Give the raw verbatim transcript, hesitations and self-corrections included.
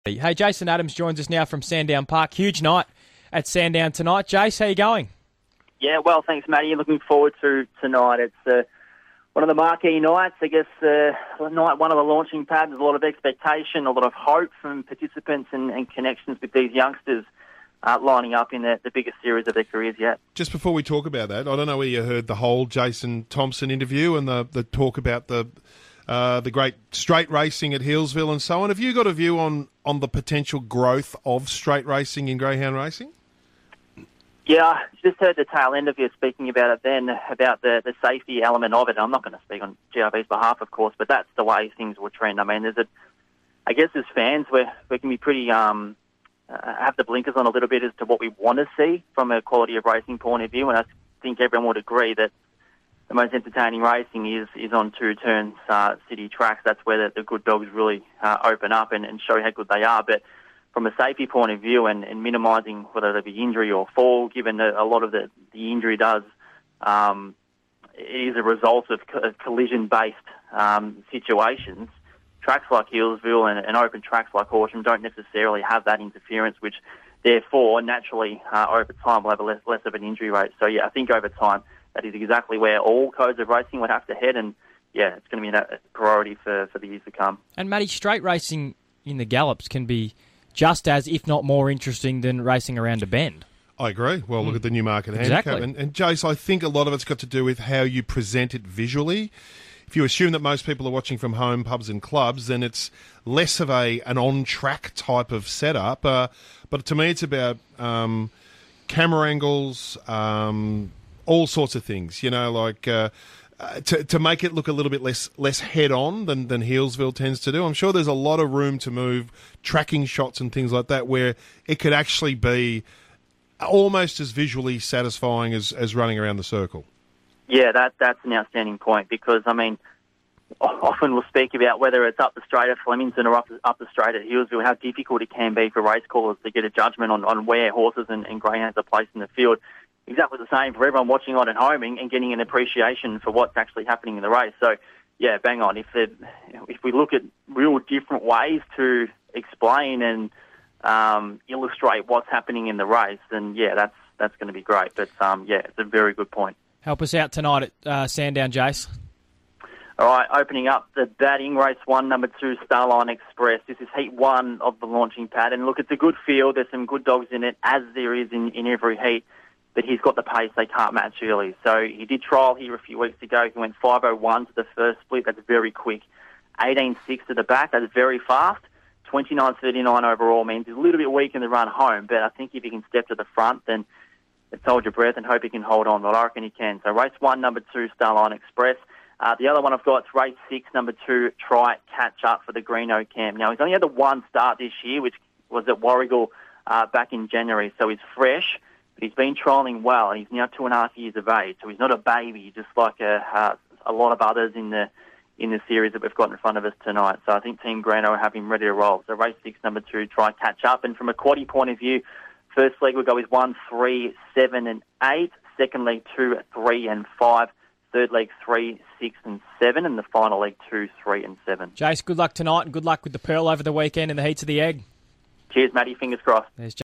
Hey, Jason Adams joins us now from Sandown Park. Huge night at Sandown tonight. Jace, how you going? Yeah, well, thanks, Matty. Looking forward to tonight. It's uh, one of the marquee nights. I guess uh, night one of the launching pads. There's a lot of expectation, a lot of hope from participants and, and connections with these youngsters uh, lining up in the, the biggest series of their careers yet. Just before we talk about that, I don't know whether you heard the whole Jason Thompson interview and the, the talk about the uh, the great straight racing at Healesville and so on. Have you got a view on, on the potential growth of straight racing in greyhound racing? Yeah, I just heard the tail end of you speaking about it then, about the, the safety element of it. I'm not going to speak on G R B's behalf, of course, but that's the way things will trend. I mean, there's a, I guess as fans, we're, we can be pretty, um, uh, have the blinkers on a little bit as to what we want to see from a quality of racing point of view, and I think everyone would agree that the most entertaining racing is, is on two-turn uh, city tracks. That's where the, the good dogs really uh, open up and, and show how good they are. But from a safety point of view and, and minimising whether there be injury or fall, given that a lot of the, the injury does um, is a result of co- collision-based um, situations, tracks like Healesville and, and open tracks like Horsham don't necessarily have that interference, which therefore naturally uh, over time will have a less, less of an injury rate. So yeah, I think over time that is exactly where all codes of racing would have to head, and yeah, it's going to be a priority for, for the years to come. And Matty, straight racing in the gallops can be just as, if not more interesting than racing around a bend. I agree. Well, look mm. at the Newmarket exactly. handicap. And, and Jace, I think a lot of it's got to do with how you present it visually. If you assume that most people are watching from home, pubs and clubs, then it's less of a an on-track type of setup. Uh, but to me, it's about um, camera angles, um, all sorts of things, you know, like uh, uh, to to make it look a little bit less less head-on than, than Healesville tends to do. I'm sure there's a lot of room to move tracking shots and things like that where it could actually be almost as visually satisfying as, as running around the circle. Yeah, that that's an outstanding point because, I mean, often we'll speak about whether it's up the straight at Flemington or up, up the straight at Healesville, how difficult it can be for race callers to get a judgment on, on where horses and, and greyhounds are placed in the field. Exactly the same for everyone watching on at home and, and getting an appreciation for what's actually happening in the race. So, yeah, bang on. If if we look at real different ways to explain and um, illustrate what's happening in the race, then, yeah, that's that's going to be great. But, um, yeah, it's a very good point. Help us out tonight at uh, Sandown, Jace. All right, opening up the batting, race one, number two, Starline Express. This is heat one of the launching pad. And look, it's a good field. There's some good dogs in it, as there is in, in every heat. But he's got the pace they can't match early. So he did trial here a few weeks ago. He went five oh one to the first split. That's very quick. eighteen six to the back. That's very fast. twenty-nine thirty-nine overall means he's a little bit weak in the run home. But I think if he can step to the front, then it's hold your breath and hope he can hold on. But I reckon he can. So race one, number two, Starline Express. Uh, the other one I've got is race six, number two, Try Catch Up for the Greeno camp. Now, he's only had the one start this year, which was at Warragul uh, back in January. So he's fresh. He's been trialling well, and he's now two and a half years of age, so he's not a baby, just like a, uh, a lot of others in the in the series that we've got in front of us tonight. So I think Team Greeno will have him ready to roll. So race six, number two, Try Catch Up. And from a quaddie point of view, first leg we'll go with one, three, seven, and eight. Second leg, two, three, and five. Third leg, three, six, and seven. And the final leg, two, three, and seven. Jace, good luck tonight, and good luck with the Pearl over the weekend in the heats of the egg. Cheers, Matty. Fingers crossed. There's